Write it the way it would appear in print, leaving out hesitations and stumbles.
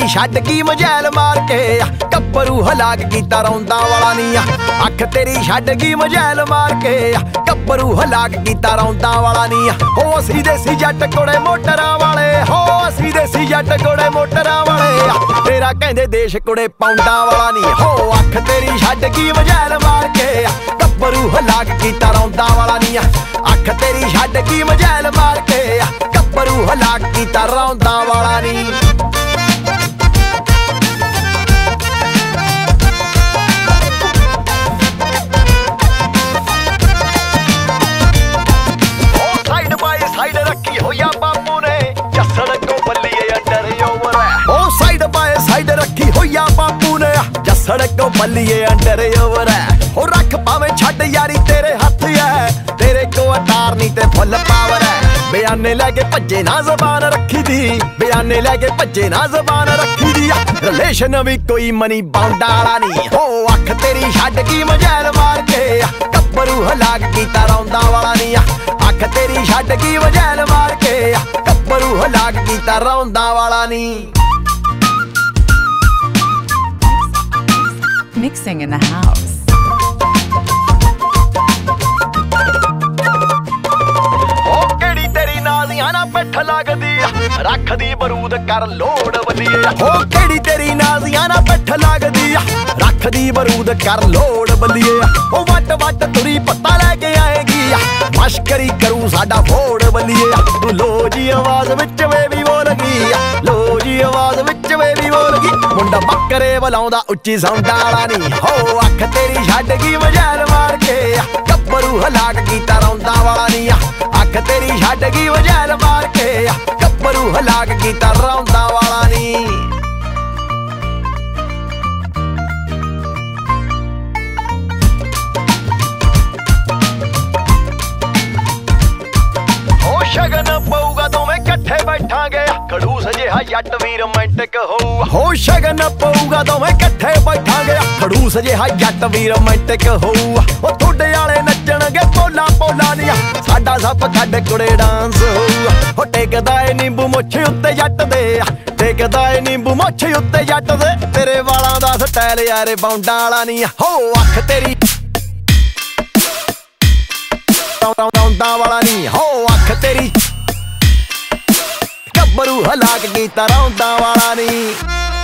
ਤੇਰੀ ਛੱਡ ਗਈ ਮਜੈਲ ਮਾਰ ਕੇ ਗੱਭਰੂ ਹਲਾਕ ਕੀਤਾ ਰੌਂਦਾ ਵਾਲਾ ਨੀ ਅੱਖ ਤੇਰੀ ਛੱਡ ਗਈ ਮਜੈਲ ਮਾਰ ਕੇ ਗੱਭਰੂ ਹਲਾਕ ਕੀਤਾ ਰੌਂਦਾ ਵਾਲਾ ਨੀ ਹੋ ਅਸੀਂ ਦੇਸੀ ਜੱਟ ਕੋੜੇ ਮੋਟਰਾਂ ਵਾਲੇ ਹੋ ਅਸੀਂ ਦੇਸੀ ਜੱਟ ਕੋੜੇ ਮੋਟਰਾਂ ਵਾਲੇ ਤੇਰਾ ਕਹਿੰਦੇ ਦੇਸ਼ ਕੁੜੇ ਪੌਂਡਾਂ ਵਾਲਾ ਨੀ ਹੋ ਅੱਖ ਤੇਰੀ ਛੱਡ ਗਈ ਮਜੈਲ ਮਾਰ ਕੇ ਗੱਭਰੂ ਹਲਾਕ ਕੀਤਾ ਰੌਂਦਾ ਵਾਲਾ ਨੀ ਅੱਖ ਤੇਰੀ ਛੱਡ ਗਈ ਮਜੈਲ ਮਾਰ ਕੇ ਗੱਭਰੂ ਹਲਾਕ ਕੀਤਾ ਰੌਂਦਾ ਵਾਲਾ ਨੀ ਸਾਈਡ ਰੱਖੀ ਹੋਇਆ ਬਾਪੂ ਨੇ ਜੱਸੜ ਕੋ ਬੱਲੀਏ ਅੰਡਰ ਓਵਰ ਉਹ ਸਾਈਡ ਬਾਏ ਸਾਈਡ ਰੱਖੀ ਹੋਇਆ ਬਾਪੂ ਨੇ ਜੱਸੜ ਕੋ ਬੱਲੀਏ ਅੰਡਰ ਓਵਰ ਉਹ ਰੱਖ ਪਾਵੇਂ ਛੱਡ ਯਾਰੀ ਤੇਰੇ ਹੱਥ ਐ ਤੇਰੇ ਕੋ ਅਟਾਰ ਨਹੀਂ ਤੇ ਫੁੱਲ ਪਾਵਰ ਐ ਬਿਆਨੇ ਲੈ ਕੇ ਭੱਜੇ ਨਾ ਜ਼ਬਾਨ ਰੱਖੀ ਦੀ ਬਿਆਨੇ ਲੈ ਕੇ ਭੱਜੇ ਨਾ ਜ਼ਬਾਨ ਰੱਖੀ ਦੀ ਰਿਲੇਸ਼ਨ ਵੀ ਕੋਈ ਮਨੀ ਬਾਉਂਡਾ ਵਾਲਾ ਨਹੀਂ ਹੋ ਅੱਖ ਤੇਰੀ ਛੱਡ ਗਈ ਮਜੈਲ ਮਾਰ ਕੇ ਗੱਭਰੂ ਹਲਾਕ ਕੀਤਾ ਰੌਂਦਾ ਵਾਲਾ ਨਹੀਂ ਅੱਖ ਤੇਰੀ ਛੱਡ ਗਈ ਮਜੈਲ ਮਾਰ ਕੇ ਗੱਭਰੂ ਹਲਾਕ ਕੀਤਾ ਰੌਂਦਾ ਵਾਲਾ ਨਹੀਂ Mixing in the house. ਉਹ ਕਿਹੜੀ ਤੇਰੀ ਨਾਜ਼ੀਆਂ ਨਾ ਪਿੱਠ ਲੱਗਦੀ ਰੱਖਦੀ ਬਰੂਦ ਕਰ ਲੋੜ ਬੱਲੀਏ ਹੋ ਕਿਹੜੀ ਤੇਰੀ ਨਾਜ਼ੀਆਂ ਨਾ ਪਿੱਠ ਲੱਗਦੀ ਰੱਖਦੀ ਬਰੂਦ ਕਰ ਲੋੜ ਬੱਲੀਏ ਉਹ ਵੱਟ ਵੱਟ ਤੁਰੀ ਪੱਤਾ ਲੈ ਕੇ ਆਏਗੀ ਮਸ਼ਕਰੀ ਕਰੂ ਸਾਡਾ ਫੋੜ ਬੱਲੀਏ ਤੂੰ ਲੋ ਜੀ ਆਵਾਜ਼ ਵਿੱਚ ਵੇ ਵੀ ਬੋਲ ਗਈ ਲੋ ਜੀ ਆਵਾਜ਼ ਵਿੱਚ ਵੇ ਵੀ ਬੋਲ ਗਈ ਮੁੰਡਾ ਬੱਕਰੇ ਬੁਲਾਉਂਦਾ ਉੱਚੀ ਸਾਊਂਡ ਵਾਲਾ ਨਹੀਂ ਹੋ ਅੱਖ ਤੇਰੀ ਛੱਡ ਗਈ ਮਜੈਲ ਮਾਰ ਕੇ ਗੱਭਰੂ ਹਲਾਕ ਕੀਤਾ ਰੌਂਦਾ ਵਾਲਾ ਨਹੀਂ ਅੱਖ ਤੇਰੀ ਛੱਡ ਗਈ ਮਜੈਲ ਮਾਰ ਕੇ ਗੱਭਰੂ ਹਲਾਕ ਕੀਤਾ ਰੌਂਦਾ ਵਾਲਾ ਨਹੀਂ ਸ਼ਗਨ ਪਊਗਾ ਦੋਵੇਂ ਇਕੱਠੇ ਬੈਠਾਂਗੇ ਖੜੂਸ ਜਿਹਾ ਜੱਟ ਵੀ ਰੋਮਾਂਟਿਕ ਹੋਊ ਹੋ ਸ਼ਗਨ ਪਊਗਾ ਦੋਵੇਂ ਇਕੱਠੇ ਬੈਠਾਂਗੇ ਖੜੂਸ ਜਿਹਾ ਜੱਟ ਵੀ ਰੋਮਾਂਟਿਕ ਹੋਊ ਉਹ ਤੁਹਾਡੇ ਵਾਲੇ ਨੱਚਣਗੇ ਪੋਲਾ ਪੋਲਾ ਦੀਆਂ ਸਾਡਾ ਸੱਪ ਕੱਢ ਕੁੜੇ ਡਾਂਸ ਹੋਊ ਉਹ ਟੇਕਦਾ ਏ ਨਿੰਬੂ ਮੁੱਛ ਉੱਤੇ ਜੱਟ ਦੇ ਟੇਕਦਾ ਏ ਨਿੰਬੂ ਮੁੱਛ ਉੱਤੇ ਜੱਟ ਦੇ ਤੇਰੇ ਵਾਲਾਂ ਦਾ ਸਟਾਈਲ ਯਾਰੇ ਬਾਉਂਡਾਂ ਵਾਲਾ ਨਹੀਂ ਹੋ ਅੱਖ ਤੇਰੀ ਰੌਂਦਾ ਵਾਲਾ ਨਹੀਂ ਹੋ ਅੱਖ ਤੇਰੀ ਗੱਭਰੂ ਹਲਾਕ ਕੀਤਾ ਰੌਂਦਾ ਵਾਲਾ ਨਹੀਂ